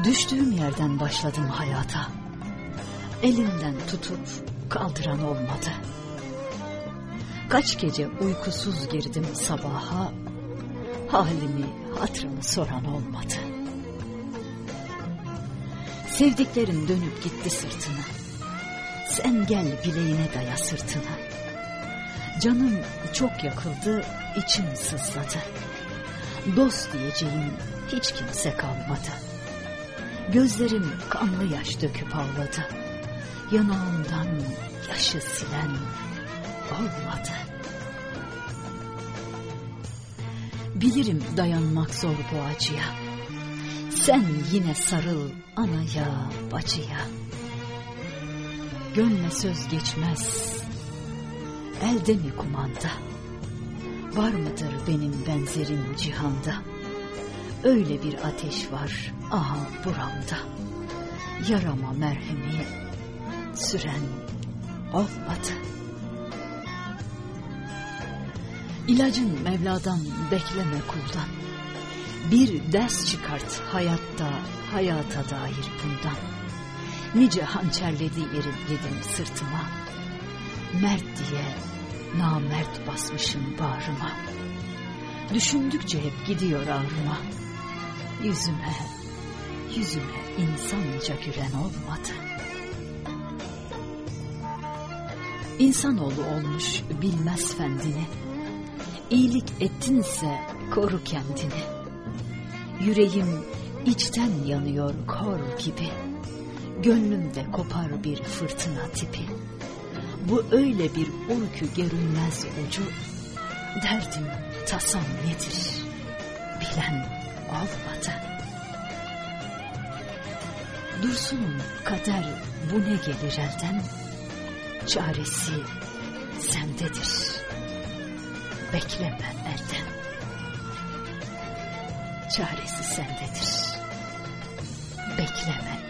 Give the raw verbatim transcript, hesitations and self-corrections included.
Düştüğüm yerden başladım hayata. Elimden tutup kaldıran olmadı. Kaç gece uykusuz girdim sabaha, halimi hatırımı soran olmadı. Sevdiklerim dönüp gitti sırtına. Sen gel bileğine daya sırtına. Canım çok yakıldı, içim sızladı. Dost diyeceğim hiç kimse kalmadı. Gözlerim kanlı yaş döküp ağladı. Yanağımdan yaşı silen olmadı. Bilirim dayanmak zor bu acıya. Sen yine sarıl anaya, bacıya. Gönle söz geçmez, elde mi kumanda? Var mıdır benim benzerim cihanda? Öyle bir ateş var aha buramda. Yarama merhemi süren olmadı. İlacın Mevla'dan, bekleme kuldan. Bir ders çıkart hayatta, hayata dair bundan. Nice hançerledi yerim yedim sırtıma. Mert diye namert basmışım bağrıma. Düşündükçe hep gidiyor ağrıma. Yüzüme, yüzüme insanca gülen olmadı. İnsanoğlu olmuş bilmez fendini. İyilik ettinse koru kendini. Yüreğim içten yanıyor kor gibi. Gönlümde kopar bir fırtına tipi. Bu öyle bir uyku görünmez ucu. Derdim tasam nedir bilen olmadı. Dursun'un kader bu ne gelir elden. Çaresi sendedir. Bekleme elden. Çaresi sendedir. Bekleme